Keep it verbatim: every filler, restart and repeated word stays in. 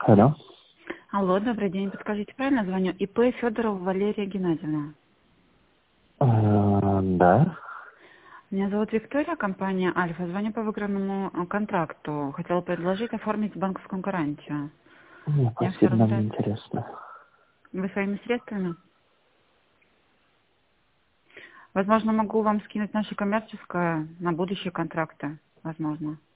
Алло. Алло, добрый день. Подскажите, правильно звоню? ИП Федорова Валерия Геннадьевна. Э, Да. Меня зовут Виктория, компания Альфа. Звоню по выигранному э, контракту. Хотела предложить оформить банковскую гарантию. Мне Я все спасибо, нам не разбираюсь. интересно. Вы своими средствами? Возможно, могу вам скинуть наше коммерческое на будущие контракты. Возможно.